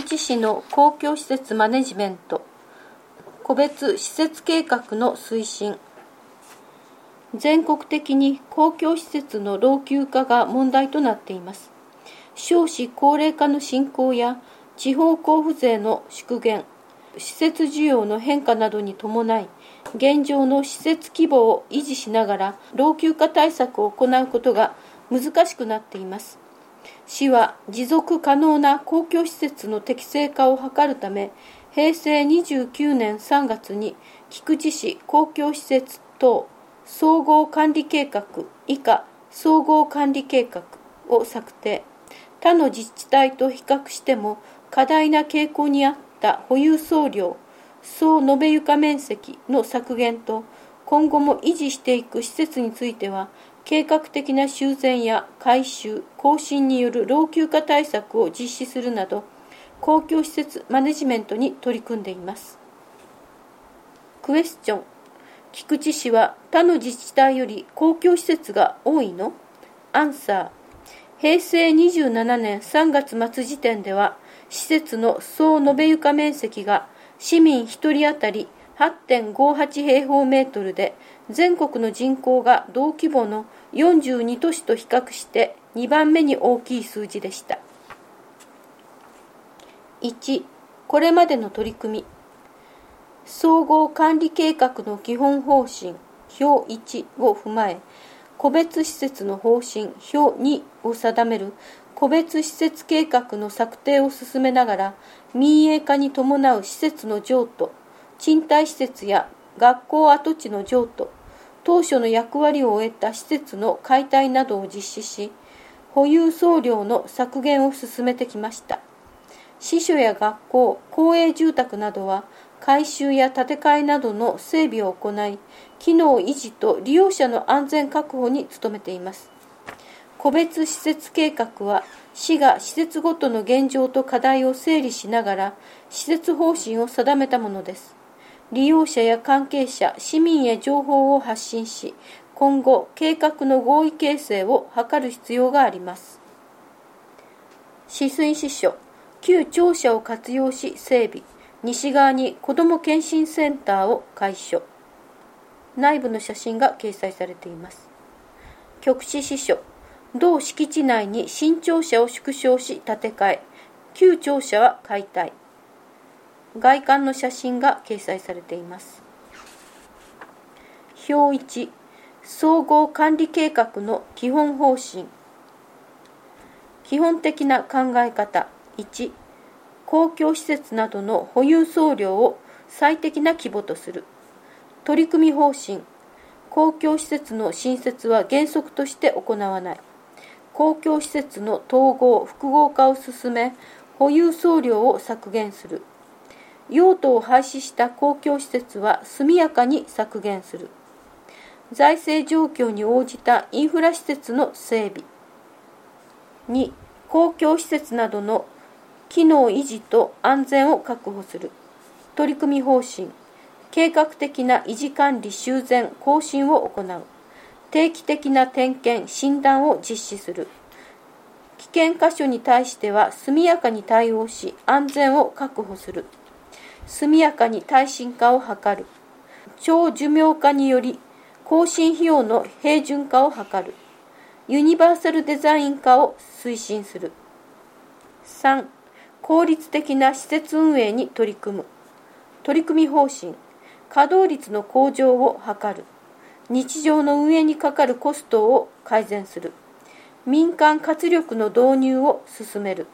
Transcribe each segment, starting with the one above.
知市の公共施設マネジメント、個別施設計画の推進。全国的に公共施設の老朽化が問題となっています。少子高齢化の進行や地方交付税の縮減、施設需要の変化などに伴い、現状の施設規模を維持しながら老朽化対策を行うことが難しくなっています。市は持続可能な公共施設の適正化を図るため、平成29年3月に菊池市公共施設等総合管理計画以下総合管理計画を策定。他の自治体と比較しても過大な傾向にあった保有総量、総延べ床面積の削減と今後も維持していく施設については、計画的な修繕や改修・更新による老朽化対策を実施するなど、公共施設マネジメントに取り組んでいます。クエスチョン。菊池市は他の自治体より公共施設が多いの？アンサー。平成27年3月末時点では、施設の総延べ床面積が市民1人当たり 8.58 平方メートルで、全国の人口が同規模の42都市と比較して2番目に大きい数字でした。1、これまでの取り組み。総合管理計画の基本方針表1を踏まえ、個別施設の方針表2を定める個別施設計画の策定を進めながら、民営化に伴う施設の譲渡、賃貸施設や学校跡地の譲渡、当初の役割を終えた施設の解体などを実施し、保有総量の削減を進めてきました。支所や学校、公営住宅などは改修や建て替えなどの整備を行い、機能維持と利用者の安全確保に努めています。個別施設計画は、市が施設ごとの現状と課題を整理しながら、施設方針を定めたものです。利用者や関係者、市民へ情報を発信し、今後、計画の合意形成を図る必要があります。止水支所、旧庁舎を活用し整備、西側に子ども健診センターを開所。内部の写真が掲載されています。局地支所、同敷地内に新庁舎を縮小し建て替え、旧庁舎は解体。外観の写真が掲載されています。表1、総合管理計画の基本方針。基本的な考え方。1、公共施設などの保有総量を最適な規模とする。取り組み方針。公共施設の新設は原則として行わない。公共施設の統合・複合化を進め、保有総量を削減する。用途を廃止した公共施設は速やかに削減する。財政状況に応じたインフラ施設の整備。2、公共施設などの機能維持と安全を確保する。取り組み方針。計画的な維持管理修繕更新を行う。定期的な点検診断を実施する。危険箇所に対しては速やかに対応し安全を確保する。速やかに耐震化を図る。長寿命化により更新費用の平準化を図る。ユニバーサルデザイン化を推進する。3、効率的な施設運営に取り組む。取り組み方針。稼働率の向上を図る。日常の運営にかかるコストを改善する。民間活力の導入を進める。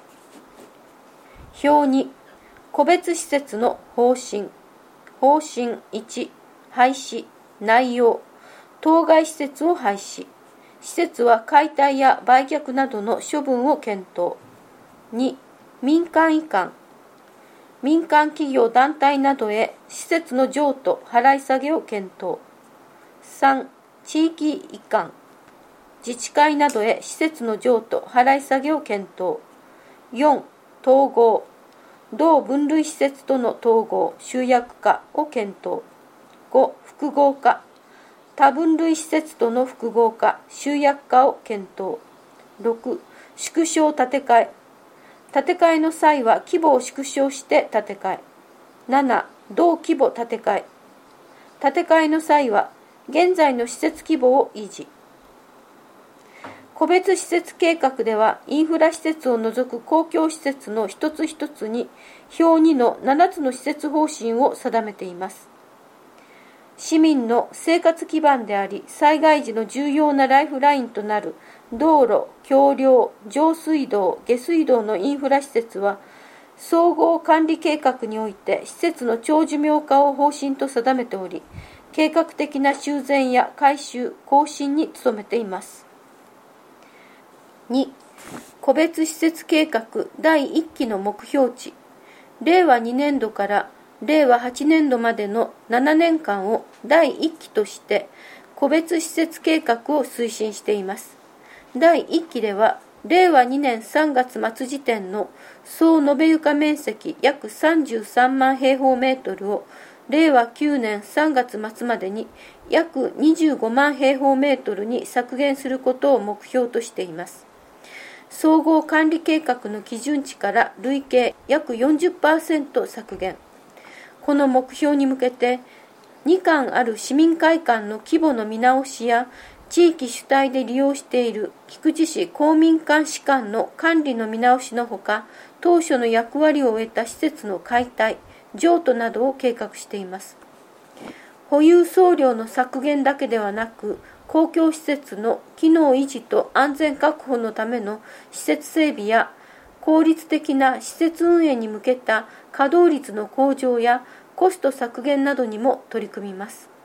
表2、個別施設の方針。方針1、廃止、内容。当該施設を廃止。施設は解体や売却などの処分を検討。2、民間移管。民間企業団体などへ施設の譲渡・払い下げを検討。3、地域移管。自治会などへ施設の譲渡・払い下げを検討。4、統合。同分類施設との統合・集約化を検討。5、複合化。多分類施設との複合化・集約化を検討。6、縮小建て替え。 建て替えの際は規模を縮小して建て替え。7、同規模建て替え。建て替えの際は現在の施設規模を維持。個別施設計画ではインフラ施設を除く公共施設の一つ一つに表2の7つの施設方針を定めています。市民の生活基盤であり災害時の重要なライフラインとなる道路、橋梁、上水道、下水道のインフラ施設は総合管理計画において施設の長寿命化を方針と定めており、計画的な修繕や改修、更新に努めています。2、個別施設計画第1期の目標値。令和2年度から令和8年度までの7年間を第1期として個別施設計画を推進しています。第1期では令和2年3月末時点の総延べ床面積約33万平方メートルを令和9年3月末までに約25万平方メートルに削減することを目標としています。総合管理計画の基準値から累計約 40% 削減。この目標に向けて2館ある市民会館の規模の見直しや地域主体で利用している菊池市公民館士館の管理の見直しのほか、当初の役割を終えた施設の解体、譲渡などを計画しています。保有総量の削減だけではなく、公共施設の機能維持と安全確保のための施設整備や効率的な施設運営に向けた稼働率の向上やコスト削減などにも取り組みます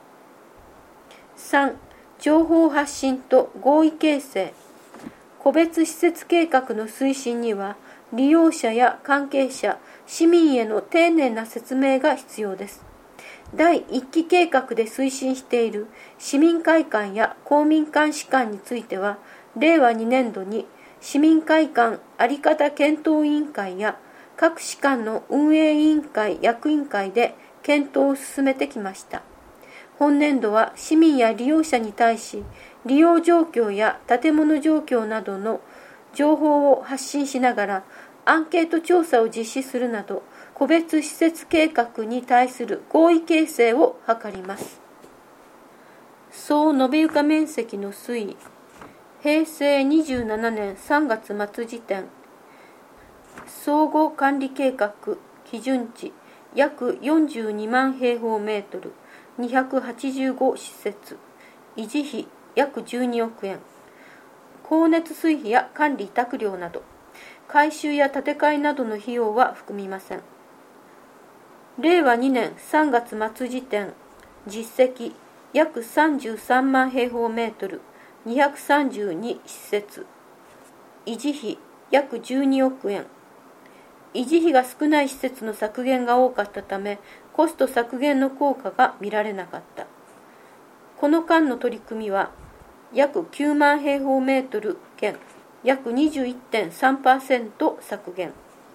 。3、情報発信と合意形成。個別施設計画の推進には利用者や関係者、市民への丁寧な説明が必要です。第1期計画で推進している市民会館や公民館士館については、令和2年度に市民会館あり方検討委員会や各士館の運営委員会役員会で検討を進めてきました。本年度は市民や利用者に対し、利用状況や建物状況などの情報を発信しながら、アンケート調査を実施するなど、個別施設計画に対する合意形成を図ります。総延べ床面積の推移。平成27年3月末時点、総合管理計画基準値約42万平方メートル、285施設、維持費約12億円、光熱水費や管理委託料など、改修や建て替えなどの費用は含みません。令和2年3月末時点、実績約33万平方メートル、232施設、維持費約12億円。維持費が少ない施設の削減が多かったため、コスト削減の効果が見られなかった。この間の取り組みは、約9万平方メートル減、約 21.3% 削減。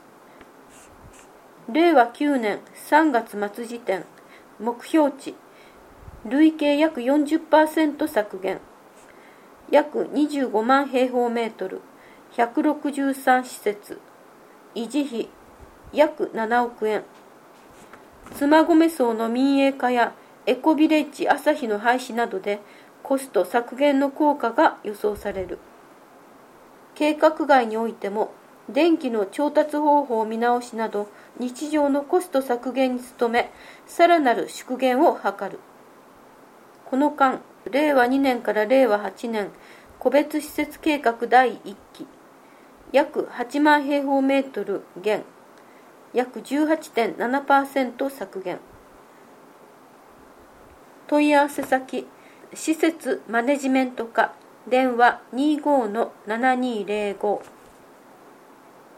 令和9年3月末時点、目標値、累計約 40% 削減、約25万平方メートル、163施設、維持費約7億円。妻込層の民営化やエコビレッジ朝日の廃止などでコスト削減の効果が予想される。計画外においても電気の調達方法見直しなど日常のコスト削減に努め、さらなる縮減を図る。この間、令和2年から令和8年、個別施設計画第1期、約8万平方メートル減、約 18.7% 削減。問い合わせ先、施設マネジメント課、電話 25-7205